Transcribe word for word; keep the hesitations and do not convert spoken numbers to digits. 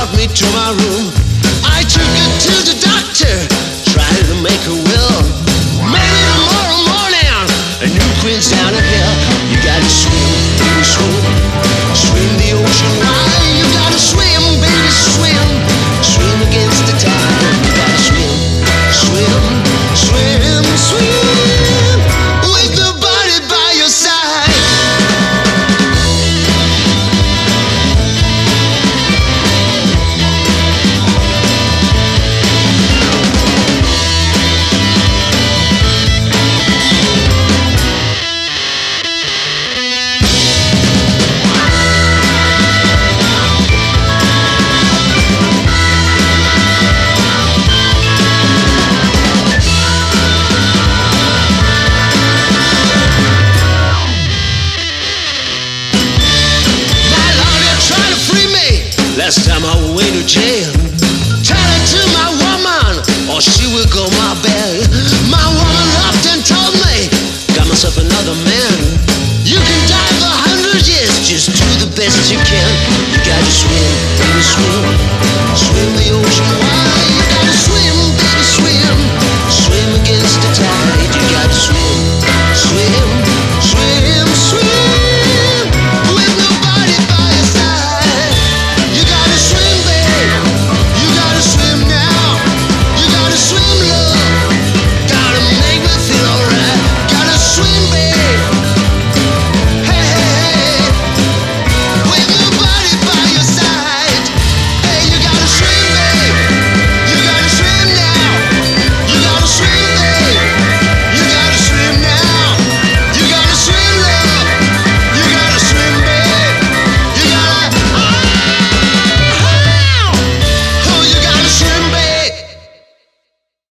brought me to my room. I took her to the doctor, tried to make her well. Maybe tomorrow morning a new queen's down the hill. You gotta swim, baby, swim, swim the ocean wide. You gotta swim, baby, swim, swim against the tide. You gotta swim, swim, swim, swim with the body by your side. Last time I went to jail, tell it to my woman, or she will go my bed. My woman laughed and told me, got myself another man. You can die for a hundred years, just do the best you can. You gotta swim, baby, swim, swim the ocean.